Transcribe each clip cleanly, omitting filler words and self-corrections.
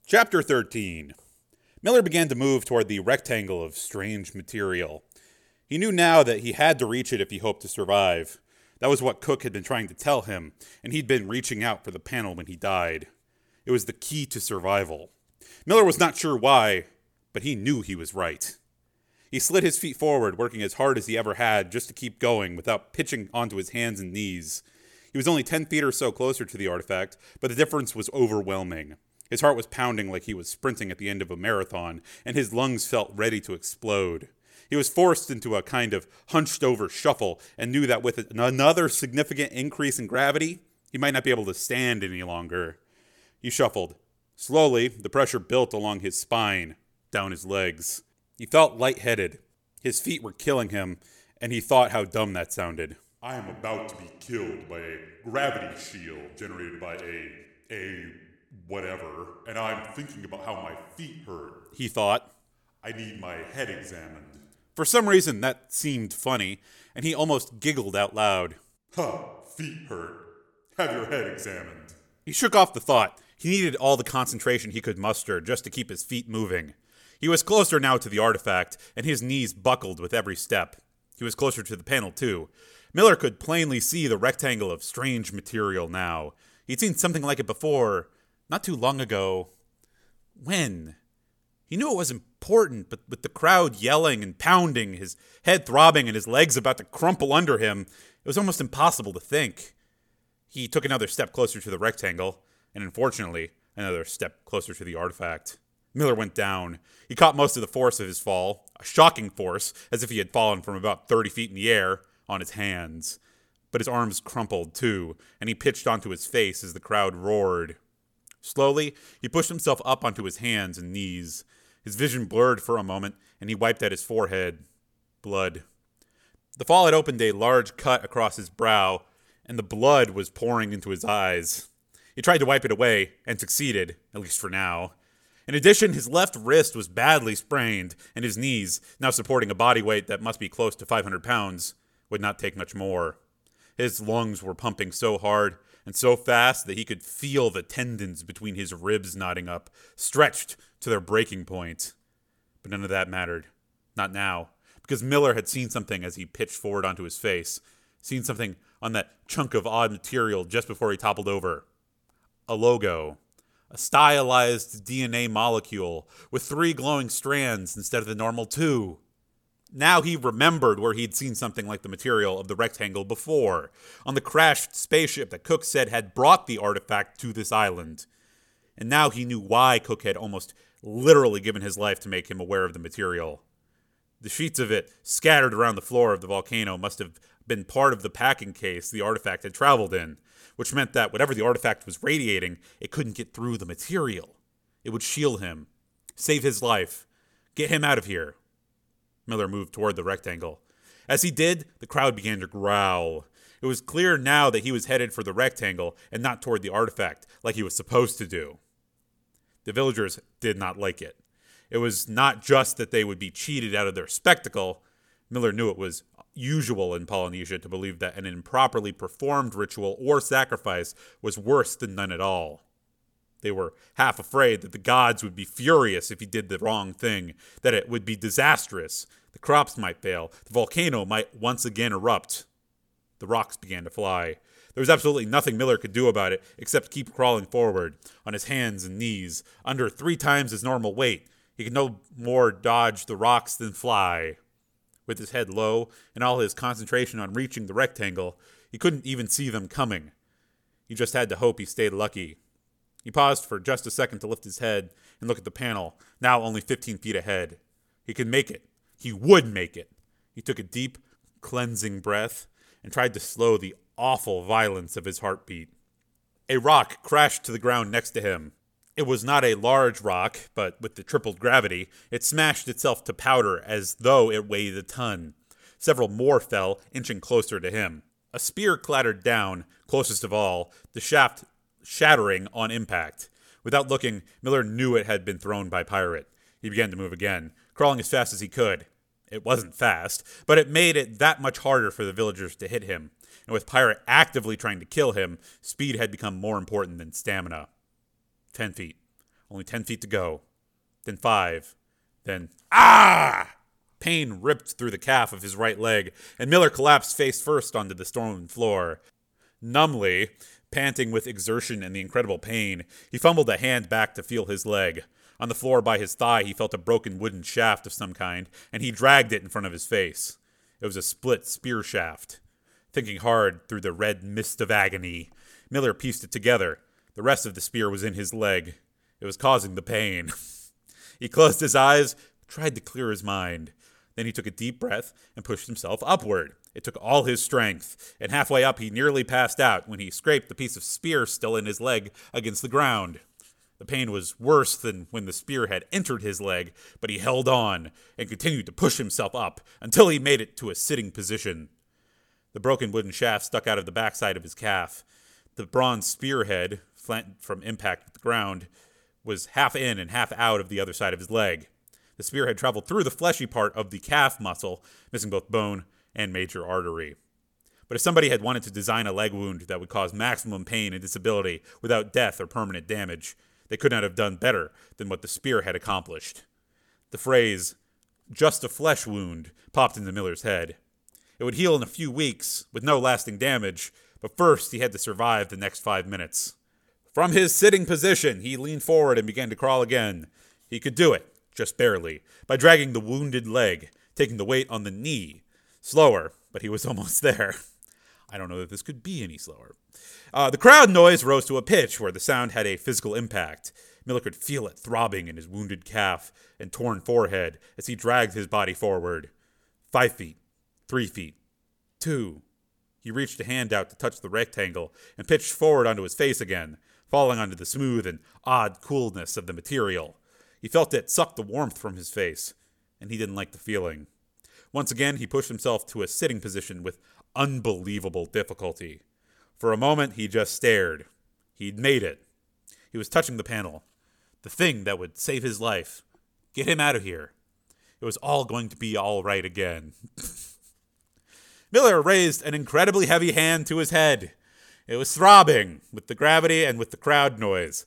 Chapter 13. Miller began to move toward the rectangle of strange material. He knew now that he had to reach it if he hoped to survive. That was what Cook had been trying to tell him, and he'd been reaching out for the panel when he died. It was the key to survival. Miller was not sure why, but he knew he was right. He slid his feet forward, working as hard as he ever had just to keep going without pitching onto his hands and knees. He was only 10 feet or so closer to the artifact, but the difference was overwhelming. His heart was pounding like he was sprinting at the end of a marathon, and his lungs felt ready to explode. He was forced into a kind of hunched-over shuffle and knew that with another significant increase in gravity, he might not be able to stand any longer. He shuffled. Slowly, the pressure built along his spine, down his legs. He felt lightheaded. His feet were killing him, and he thought how dumb that sounded. I am about to be killed by a gravity shield generated by a whatever, and I'm thinking about how my feet hurt. He thought. I need my head examined. For some reason, that seemed funny, and he almost giggled out loud. Huh, feet hurt. Have your head examined. He shook off the thought. He needed all the concentration he could muster just to keep his feet moving. He was closer now to the artifact, and his knees buckled with every step. He was closer to the panel, too. Miller could plainly see the rectangle of strange material now. He'd seen something like it before, not too long ago. When? He knew it was important, but with the crowd yelling and pounding, his head throbbing and his legs about to crumple under him, it was almost impossible to think. He took another step closer to the rectangle, and unfortunately, another step closer to the artifact. Miller went down. He caught most of the force of his fall, a shocking force, as if he had fallen from about 30 feet in the air, on his hands. But his arms crumpled, too, and he pitched onto his face as the crowd roared. Slowly, he pushed himself up onto his hands and knees. His vision blurred for a moment, and he wiped at his forehead. Blood. The fall had opened a large cut across his brow, and the blood was pouring into his eyes. He tried to wipe it away, and succeeded, at least for now. In addition, his left wrist was badly sprained, and his knees, now supporting a body weight that must be close to 500 pounds, would not take much more. His lungs were pumping so hard and so fast that he could feel the tendons between his ribs knotting up, stretched to their breaking point. But none of that mattered. Not now, because Miller had seen something as he pitched forward onto his face, seen something on that chunk of odd material just before he toppled over. A logo. A stylized DNA molecule with 3 glowing strands instead of the normal 2. Now he remembered where he'd seen something like the material of the rectangle before, on the crashed spaceship that Cook said had brought the artifact to this island. And now he knew why Cook had almost literally given his life to make him aware of the material. The sheets of it scattered around the floor of the volcano must have been part of the packing case the artifact had traveled in, which meant that whatever the artifact was radiating, it couldn't get through the material. It would shield him, save his life, get him out of here. Miller moved toward the rectangle. As he did, the crowd began to growl. It was clear now that he was headed for the rectangle and not toward the artifact, like he was supposed to do. The villagers did not like it. It was not just that they would be cheated out of their spectacle. Miller knew it was usual in Polynesia to believe that an improperly performed ritual or sacrifice was worse than none at all. They were half afraid that the gods would be furious if he did the wrong thing, that it would be disastrous. The crops might fail. The volcano might once again erupt. The rocks began to fly. There was absolutely nothing Miller could do about it except keep crawling forward, on his hands and knees, under 3 times his normal weight. He could no more dodge the rocks than fly. With his head low and all his concentration on reaching the rectangle, he couldn't even see them coming. He just had to hope he stayed lucky. He paused for just a second to lift his head and look at the panel, now only 15 feet ahead. He could make it. He would make it. He took a deep, cleansing breath and tried to slow the awful violence of his heartbeat. A rock crashed to the ground next to him. It was not a large rock, but with the tripled gravity, it smashed itself to powder as though it weighed a ton. Several more fell, inching closer to him. A spear clattered down, closest of all, the shaft shattering on impact. Without looking, Miller knew it had been thrown by Pirate. He began to move again, crawling as fast as he could. It wasn't fast, but it made it that much harder for the villagers to hit him. And with Pirate actively trying to kill him, speed had become more important than stamina. 10 feet. Only 10 feet to go. Then 5. Then, ah! Pain ripped through the calf of his right leg, and Miller collapsed face first onto the stone floor. Numbly, panting with exertion and the incredible pain, he fumbled a hand back to feel his leg. On the floor by his thigh, he felt a broken wooden shaft of some kind, and he dragged it in front of his face. It was a split spear shaft. Thinking hard through the red mist of agony, Miller pieced it together. The rest of the spear was in his leg. It was causing the pain. He closed his eyes, tried to clear his mind. Then he took a deep breath and pushed himself upward. It took all his strength, and halfway up he nearly passed out when he scraped the piece of spear still in his leg against the ground. The pain was worse than when the spear had entered his leg, but he held on and continued to push himself up until he made it to a sitting position. The broken wooden shaft stuck out of the backside of his calf. The bronze spearhead, flattened from impact with the ground, was half in and half out of the other side of his leg. The spear had traveled through the fleshy part of the calf muscle, missing both bone and major artery. But if somebody had wanted to design a leg wound that would cause maximum pain and disability without death or permanent damage, they could not have done better than what the spear had accomplished. The phrase, "just a flesh wound," popped into Miller's head. It would heal in a few weeks, with no lasting damage, but first he had to survive the next 5 minutes. From his sitting position, he leaned forward and began to crawl again. He could do it, just barely, by dragging the wounded leg, taking the weight on the knee. Slower, but he was almost there. I don't know that this could be any slower. The crowd noise rose to a pitch where the sound had a physical impact. Miller could feel it throbbing in his wounded calf and torn forehead as he dragged his body forward. 5 feet, 3 feet, 2. He reached a hand out to touch the rectangle and pitched forward onto his face again, falling onto the smooth and odd coolness of the material. He felt it suck the warmth from his face, and he didn't like the feeling. Once again, he pushed himself to a sitting position with unbelievable difficulty. For a moment, he just stared. He'd made it. He was touching the panel. The thing that would save his life. Get him out of here. It was all going to be all right again. Miller raised an incredibly heavy hand to his head. It was throbbing with the gravity and with the crowd noise.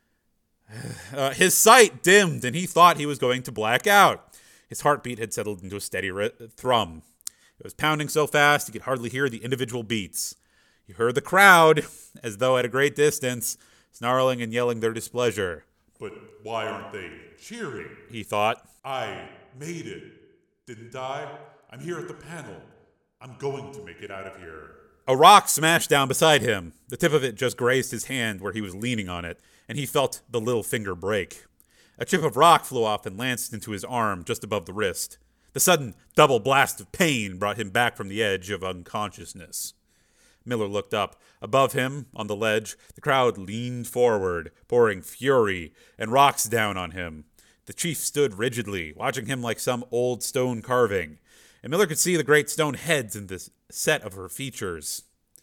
His sight dimmed, and he thought he was going to black out. His heartbeat had settled into a steady thrum. It was pounding so fast he could hardly hear the individual beats. He heard the crowd, as though at a great distance, snarling and yelling their displeasure. But why aren't they cheering? He thought. I made it, didn't I? I'm here at the panel. I'm going to make it out of here. A rock smashed down beside him. The tip of it just grazed his hand where he was leaning on it, and he felt the little finger break. A chip of rock flew off and lanced into his arm just above the wrist. The sudden double blast of pain brought him back from the edge of unconsciousness. Miller looked up. Above him, on the ledge, the crowd leaned forward, pouring fury and rocks down on him. The chief stood rigidly, watching him like some old stone carving, and Miller could see the great stone heads in the set of her features.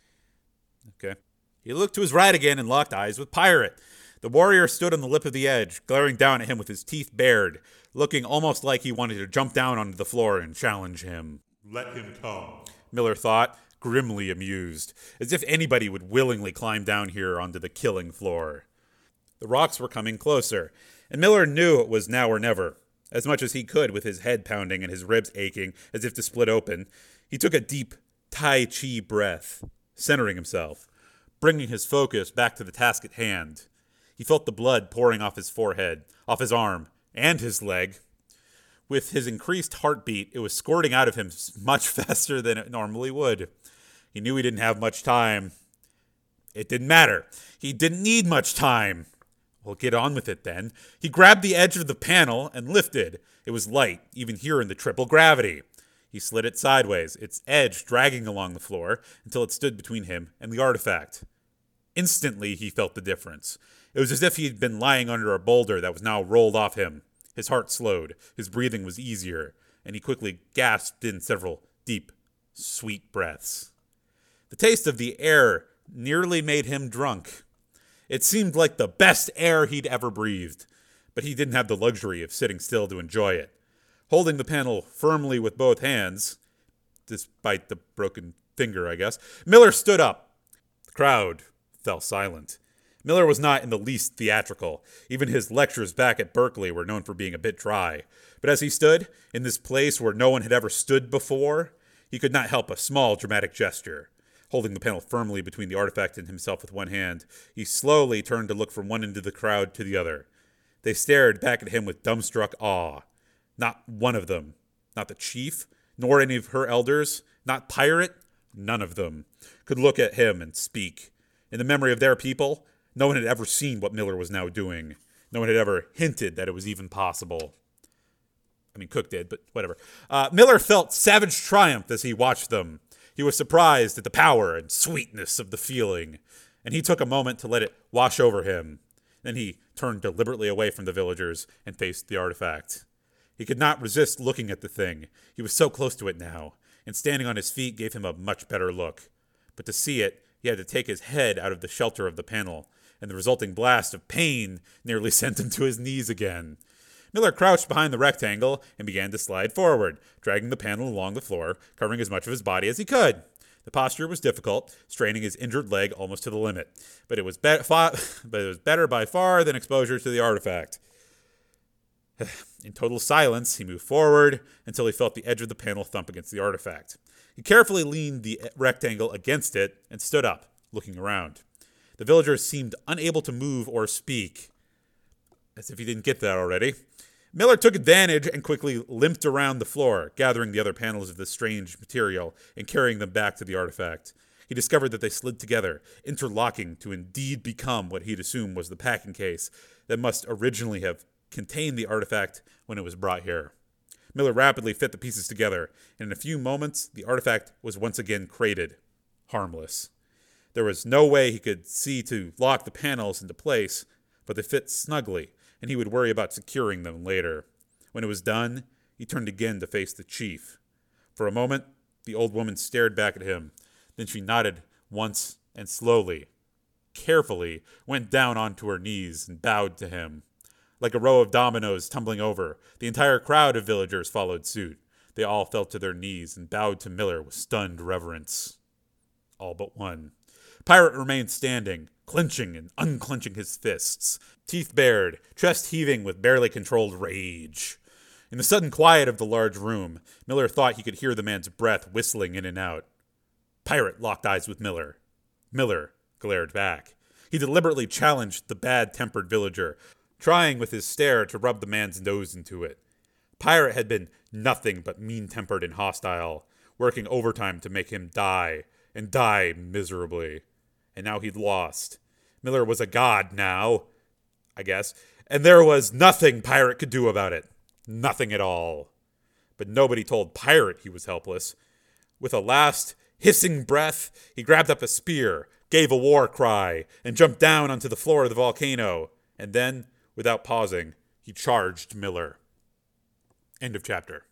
Okay. He looked to his right again and locked eyes with Pirate. The warrior stood on the lip of the edge, glaring down at him with his teeth bared, looking almost like he wanted to jump down onto the floor and challenge him. Let him come, Miller thought, grimly amused, as if anybody would willingly climb down here onto the killing floor. The rocks were coming closer, and Miller knew it was now or never. As much as he could with his head pounding and his ribs aching as if to split open, he took a deep Tai Chi breath, centering himself, bringing his focus back to the task at hand. He felt the blood pouring off his forehead, off his arm, and his leg. With his increased heartbeat, it was squirting out of him much faster than it normally would. He knew he didn't have much time. It didn't matter. He didn't need much time. Well, get on with it then. He grabbed the edge of the panel and lifted. It was light, even here in the triple gravity. He slid it sideways, its edge dragging along the floor until it stood between him and the artifact. Instantly, he felt the difference. It was as if he had been lying under a boulder that was now rolled off him. His heart slowed, his breathing was easier, and he quickly gasped in several deep, sweet breaths. The taste of the air nearly made him drunk. It seemed like the best air he'd ever breathed, but he didn't have the luxury of sitting still to enjoy it. Holding the panel firmly with both hands, despite the broken finger, I guess, Miller stood up. The crowd fell silent. Miller was not in the least theatrical. Even his lectures back at Berkeley were known for being a bit dry. But as he stood, in this place where no one had ever stood before, he could not help a small dramatic gesture. Holding the panel firmly between the artifact and himself with one hand, he slowly turned to look from one end of the crowd to the other. They stared back at him with dumbstruck awe. Not one of them, not the chief, nor any of her elders, not Pirate, none of them, could look at him and speak. In the memory of their people, no one had ever seen what Miller was now doing. No one had ever hinted that it was even possible. I mean, Cook did, but whatever. Miller felt savage triumph as he watched them. He was surprised at the power and sweetness of the feeling, and he took a moment to let it wash over him. Then he turned deliberately away from the villagers and faced the artifact. He could not resist looking at the thing. He was so close to it now, and standing on his feet gave him a much better look. But to see it, he had to take his head out of the shelter of the panel, and the resulting blast of pain nearly sent him to his knees again. Miller crouched behind the rectangle and began to slide forward, dragging the panel along the floor, covering as much of his body as he could. The posture was difficult, straining his injured leg almost to the limit, but it was better by far than exposure to the artifact. In total silence, he moved forward until he felt the edge of the panel thump against the artifact. He carefully leaned the rectangle against it and stood up, looking around. The villagers seemed unable to move or speak, as if he didn't get that already. Miller took advantage and quickly limped around the floor, gathering the other panels of this strange material and carrying them back to the artifact. He discovered that they slid together, interlocking to indeed become what he'd assumed was the packing case that must originally have contained the artifact when it was brought here. Miller rapidly fit the pieces together, and in a few moments, the artifact was once again crated, harmless. There was no way he could see to lock the panels into place, but they fit snugly, and he would worry about securing them later. When it was done, he turned again to face the chief. For a moment, the old woman stared back at him. Then she nodded once and slowly, carefully, went down onto her knees and bowed to him. Like a row of dominoes tumbling over, the entire crowd of villagers followed suit. They all fell to their knees and bowed to Miller with stunned reverence. All but one. Pirate remained standing, clenching and unclenching his fists, teeth bared, chest heaving with barely controlled rage. In the sudden quiet of the large room, Miller thought he could hear the man's breath whistling in and out. Pirate locked eyes with Miller. Miller glared back. He deliberately challenged the bad-tempered villager, trying with his stare to rub the man's nose into it. Pirate had been nothing but mean-tempered and hostile, working overtime to make him die, and die miserably. And now he'd lost. Miller was a god now, I guess, and there was nothing Pirate could do about it. Nothing at all. But nobody told Pirate he was helpless. With a last hissing breath, he grabbed up a spear, gave a war cry, and jumped down onto the floor of the volcano. And then, without pausing, he charged Miller. End of chapter.